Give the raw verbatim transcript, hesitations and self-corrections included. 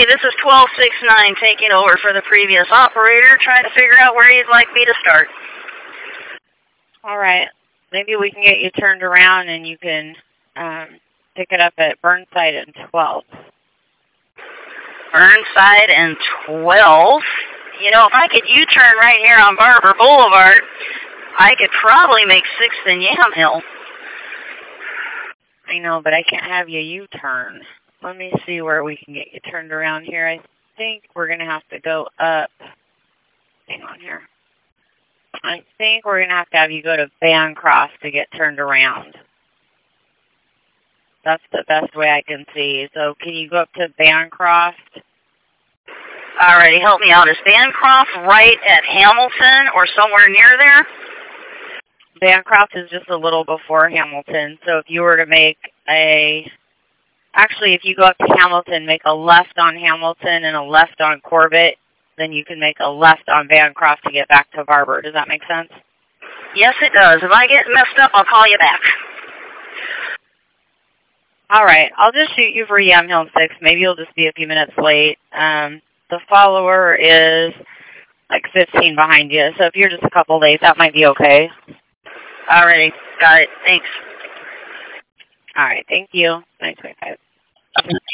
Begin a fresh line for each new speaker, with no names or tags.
this is twelve six nine taking over for the previous operator, trying to figure out where you'd like me to start.
All right. Maybe we can get you turned around and you can um, pick it up at Burnside and twelve.
Burnside and twelve? You know, if I could U-turn right here on Barber Boulevard, I could probably make sixth and Yamhill.
I know, but I can't have you U-turn. Let me see where we can get you turned around here. I think we're going to have to go up. Hang on here. I think we're going to have to have you go to Bancroft to get turned around. That's the best way I can see. So can you go up to Bancroft?
Alrighty, help me out. Is Bancroft right at Hamilton or somewhere near there?
Bancroft is just a little before Hamilton. So if you were to make a... Actually, if you go up to Hamilton, make a left on Hamilton and a left on Corbett, then you can make a left on Bancroft to get back to Barber. Does that make sense?
Yes, it does. If I get messed up, I'll call you back.
All right. I'll just shoot you for Yamhill six. Maybe you'll just be a few minutes late. Um, the follower is like fifteen behind you. So if you're just a couple late, that might be okay.
All righty. Got it. Thanks.
All right. Thank you. nine twenty-five.